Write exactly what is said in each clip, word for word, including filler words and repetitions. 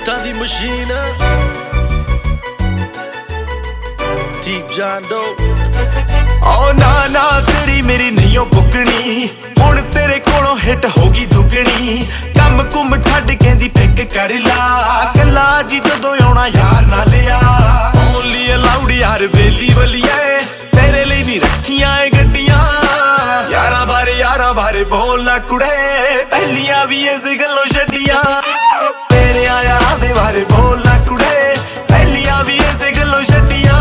ਹਿੱਟਾਂ ਦੀ machine ਦੀਪ ਜਾਂਦੋ। ਓ ਨਾ ਨਾ ਤੇਰੀ ਮੇਰੀ ਨਹੀਂ ਓ ਪੁੱਕਣੀ, ਹੁਣ ਤੇਰੇ ਕੋਲੋਂ ਹਿੱਟ ਹੋ ਗਈ ਦੁੱਗਣੀ। ਕੰਮ ਕੁੰਮ ਛੱਡ ਕਹਿੰਦੀ ਪਿੱਕ ਕਰ ਲਾ, ਕੱਲਾ ਜੀ ਜਦੋਂ ਆਉਣਾ ਯਾਰ ਨਾ ਲਿਆ। ਓਨਲੀ ਅਲਾਉਡ ਯਾਰ ਵੇਲੀ ਵਲੀਏ, ਤੇਰੇ ਲਈ ਨਹੀਂ ਰੱਖੀਆਂ ਏ ਗੱਡੀਆਂ। ਯਾਰਾਂ ਬਾਰੇ ਯਾਰਾਂ ਬਾਰੇ ਬੋਲ ਨਾ ਕੁੜੇ, ਪਹਿਲੀਆਂ ਵੀ ਇਸ ਗੱਲੋਂ ਛੱਡੀਆਂ। ਤੇਰੇ ਯਾਰਾਂ ਦੇ ਬਾਰੇ ਬੋਲ ਨਾ ਕੁੜੇ, ਪਹਿਲੀਆਂ ਵੀ ਇਸ ਗੱਲੋਂ ਛੱਡੀਆਂ।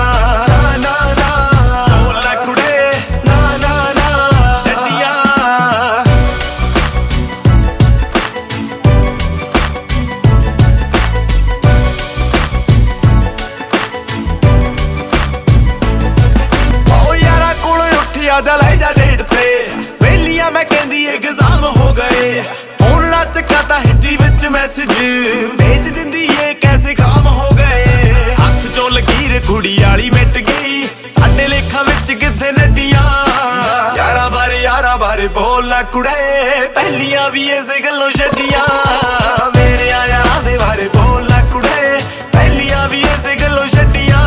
ਜਾ ਲੈ ਜਾ ਡੇਟ ਤੇ ਵੇਲੀਆਂ, ਮੈਂ ਕਹਿੰਦੀ ਐਗਜ਼ਾਮ ਹੋ ਗਏ। ਹੁਣ ਨਾ ਚੱਕਾ ਤਾਂ ਹਿੰਦੀ ਵਿੱਚ ਮੈਸੇਜ ਭੇਜ ਦਿੰਦੀ ਏ, ਕੈਸੇ ਕੰਮ ਹੋ ਗਏ। ਹੱਥ ਚੋਂ ਲਕੀਰ ਕੁੜੀ ਵਾਲੀ ਮਿਟ ਗਈ, ਸਾਡੇ ਲੇਖਾਂ ਵਿੱਚ ਕਿੱਥੇ ਨੱਡੀਆਂ। ਯਾਰਾਂ ਬਾਰੇ ਯਾਰਾਂ ਬਾਰੇ ਬੋਲ ਨਾ ਕੁੜੇ, ਪਹਿਲੀਆਂ ਵੀ ਇਸ ਗੱਲੋਂ ਛੱਡੀਆਂ। ਮੇਰੇ ਯਾਰਾਂ ਦੇ ਬਾਰੇ ਬੋਲ ਨਾ ਕੁੜੇ, ਪਹਿਲੀਆਂ ਵੀ ਇਸ ਗੱਲੋਂ ਛੱਡੀਆਂ।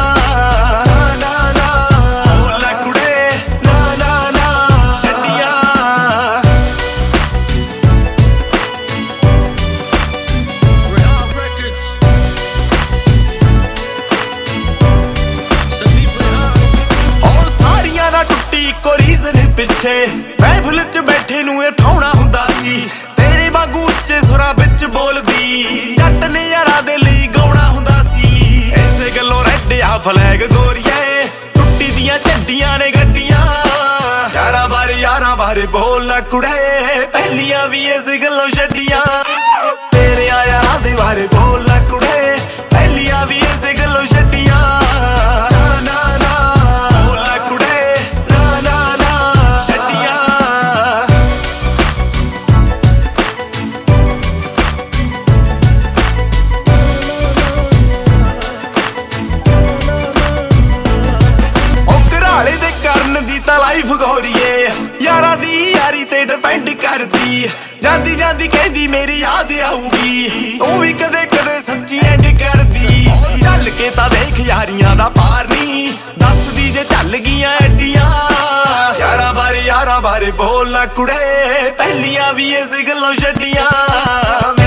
ਇੱਕੋ ਰੀਜ਼ਨ ਪਿੱਛੇ ਮਹਿਫਿਲ ਚ ਬੈਠੇ ਨੂੰ ਇਹ ਠਾਉਣਾ ਹੁੰਦਾ ਸੀ। ਤੇਰੇ ਵਾਂਗੂ ਉੱਚੇ ਸੁਰਾਂ ਵਿੱਚ ਬੋਲਦੀ ਜੱਟ ਨੇ ਯਾਰਾਂ ਦੇ ਲਈ ਗਾਉਣਾ ਹੁੰਦਾ ਸੀ। ਐਸੇ ਗੱਲੋਂ ਰੈੱਡ ਆ ਫਲੈਗ ਗੋਰੀਏ, ਟੁੱਟੀ ਦੀਆਂ ਝੰਡੀਆਂ ਨੇ ਗੱਡੀਆਂ। ਯਾਰਾਂ ਬਾਰੇ ਯਾਰਾਂ ਬਾਰੇ ਬੋਲ ਨਾ ਕੁੜੇ, ਪਹਿਲੀਆਂ ਵੀ ਇਸ ਗੱਲੋਂ ਛੱਡੀਆਂ। ਤੇਰੇ ਯਾਰਾਂ ਦੇ ਬਾਰੇ ਬੋਲ ਨਾ ਕੁੜੇ, ਪਹਿਲੀਆਂ ਵੀ ਇਸ ਗੱਲੋਂ ਛੱਡੀਆਂ। ਦੀ ਤਾਂ ਲਾਈਫ ਗੋਰੀਏ, ਯਾਰਾਂ ਦੀ ਯਾਰੀ ਤੇ ਡਿਪੈਂਡ ਕਰਦੀ। ਜਾਂਦੀ ਜਾਂਦੀ ਕਹਿੰਦੀ ਮੇਰੀ ਯਾਦ ਆਊਗੀ, ਤੂੰ ਵੀ ਕਦੇ ਕਦੇ ਸੱਚੀ ਐਂਡ ਕਰਦੀ। ਚੱਲ ਕੇ ਤਾਂ ਦੇਖ ਯਾਰੀਆਂ ਦਾ ਪਾਰ ਨੀ, ਦੱਸਦੀ ਜੇ ਚੱਲ ਗਈਆਂ ਐਡੀਆਂ। ਯਾਰਾਂ ਬਾਰੇ ਯਾਰਾਂ ਬਾਰੇ ਬੋਲ ਨਾ ਕੁੜੇ, ਪਹਿਲੀਆਂ ਵੀ ਇਸ ਗੱਲੋਂ ਛੱਡੀਆਂ।